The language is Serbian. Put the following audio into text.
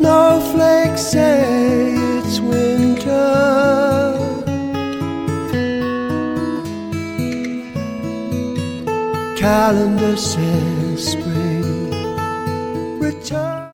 snowflakes say it's winter. Calendar says spring return.